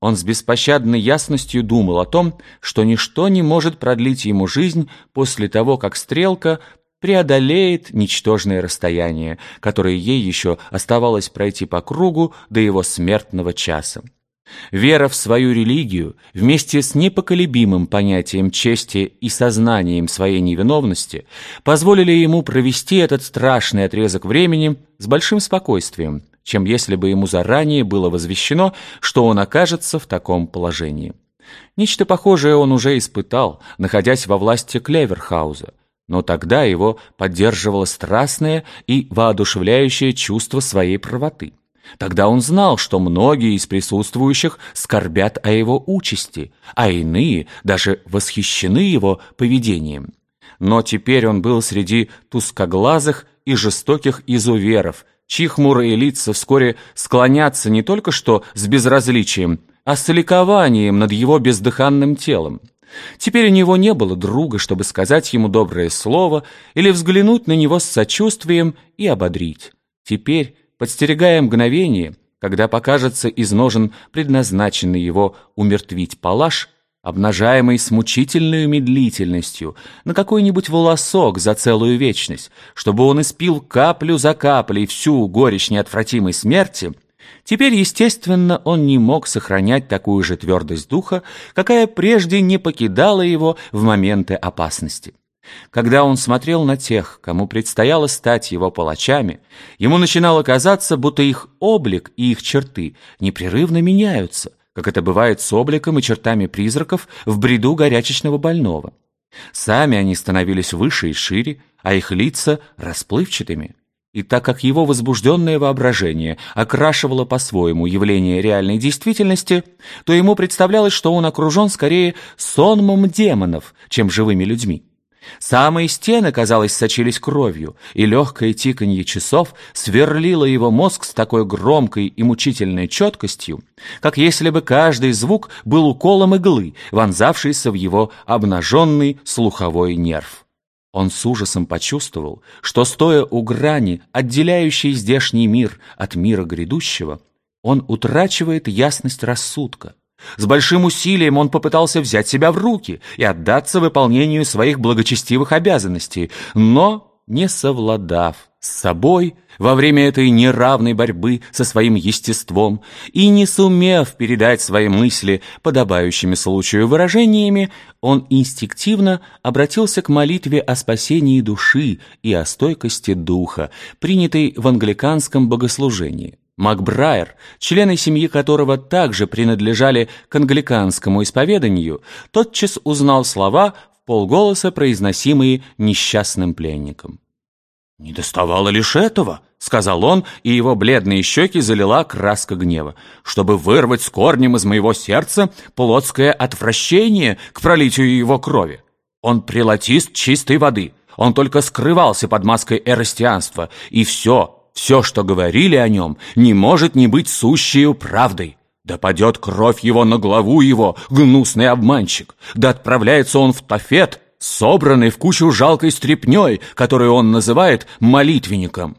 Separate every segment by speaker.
Speaker 1: Он с беспощадной ясностью думал о том, что ничто не может продлить ему жизнь после того, как стрелка преодолеет ничтожное расстояние, которое ей еще оставалось пройти по кругу до его смертного часа. Вера в свою религию вместе с непоколебимым понятием чести и сознанием своей невиновности позволили ему провести этот страшный отрезок времени с большим спокойствием, чем если бы ему заранее было возвещено, что он окажется в таком положении. Нечто похожее он уже испытал, находясь во власти Клеверхауза, но тогда его поддерживало страстное и воодушевляющее чувство своей правоты. Тогда он знал, что многие из присутствующих скорбят о его участи, а иные даже восхищены его поведением. Но теперь он был среди тускоглазых и жестоких изуверов, чьи хмурые лица вскоре склонятся не только что с безразличием, а с ликованием над его бездыханным телом. Теперь у него не было друга, чтобы сказать ему доброе слово или взглянуть на него с сочувствием и ободрить. Теперь, подстерегая мгновение, когда покажется из ножен предназначенный его умертвить палаш, обнажаемый с мучительной медлительностью, на какой-нибудь волосок за целую вечность, чтобы он испил каплю за каплей всю горечь неотвратимой смерти, теперь, естественно, он не мог сохранять такую же твердость духа, какая прежде не покидала его в моменты опасности. Когда он смотрел на тех, кому предстояло стать его палачами, ему начинало казаться, будто их облик и их черты непрерывно меняются, как это бывает с обликом и чертами призраков в бреду горячечного больного. Сами они становились выше и шире, а их лица расплывчатыми. И так как его возбужденное воображение окрашивало по-своему явление реальной действительности, то ему представлялось, что он окружен скорее сонмом демонов, чем живыми людьми. Самые стены, казалось, сочились кровью, и легкое тиканье часов сверлило его мозг с такой громкой и мучительной четкостью, как если бы каждый звук был уколом иглы, вонзавшейся в его обнаженный слуховой нерв. Он с ужасом почувствовал, что, стоя у грани, отделяющей здешний мир от мира грядущего, он утрачивает ясность рассудка. С большим усилием он попытался взять себя в руки и отдаться выполнению своих благочестивых обязанностей, но, не совладав с собой во время этой неравной борьбы со своим естеством и не сумев передать свои мысли подобающими случаю выражениями, он инстинктивно обратился к молитве о спасении души и о стойкости духа, принятой в англиканском богослужении. Макбрайер, члены семьи которого также принадлежали к англиканскому исповеданию, тотчас узнал слова, вполголоса произносимые несчастным пленником. «Не доставало лишь этого», — сказал он, и его бледные щеки залила краска гнева, «чтобы вырвать с корнем из моего сердца плотское отвращение к пролитию его крови. Он прелатист чистой воды, он только скрывался под маской эрестианства, и все, что говорили о нем, не может не быть сущею правдой. Да падет кровь его на главу его, гнусный обманщик, да отправляется он в Тофет, собранный в кучу жалкой стряпнёй, которую он называет молитвенником».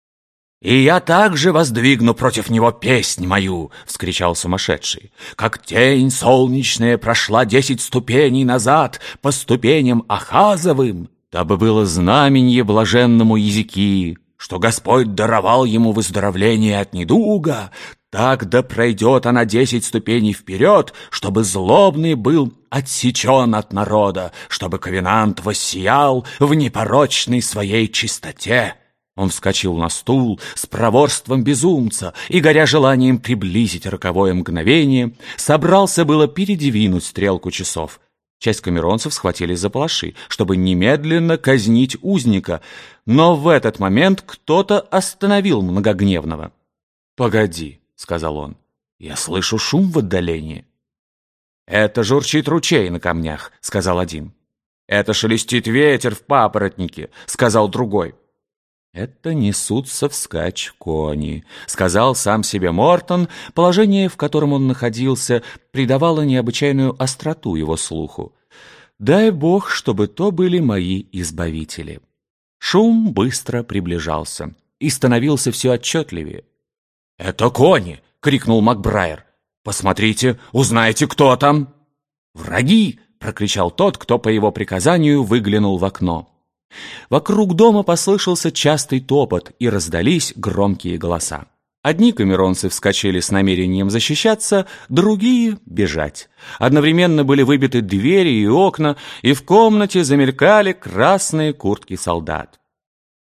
Speaker 1: «И я также воздвигну против него песнь мою!» — вскричал сумасшедший. «Как тень солнечная прошла 10 ступеней назад по ступеням Ахазовым, дабы было знаменье блаженному Езекии, что Господь даровал ему выздоровление от недуга, так да пройдет она 10 ступеней вперед, чтобы злобный был отсечен от народа, чтобы ковенант воссиял в непорочной своей чистоте». Он вскочил на стул с проворством безумца и, горя желанием приблизить роковое мгновение, собрался было передвинуть стрелку часов. Часть камеронцев схватились за палаши, чтобы немедленно казнить узника, но в этот момент кто-то остановил многогневного. «Погоди», — сказал он, — «я слышу шум в отдалении». «Это журчит ручей на камнях», — сказал один. «Это шелестит ветер в папоротнике», — сказал другой. «Это несутся вскачь кони», — сказал сам себе Мортон. Положение, в котором он находился, придавало необычайную остроту его слуху. «Дай Бог, чтобы то были мои избавители». Шум быстро приближался и становился все отчетливее. «Это кони!» — крикнул Макбрайер. «Посмотрите, узнайте, кто там!» «Враги!» — прокричал тот, кто по его приказанию выглянул в окно. Вокруг дома послышался частый топот, и раздались громкие голоса. Одни камеронцы вскочили с намерением защищаться, другие — бежать. Одновременно были выбиты двери и окна, и в комнате замелькали красные куртки солдат.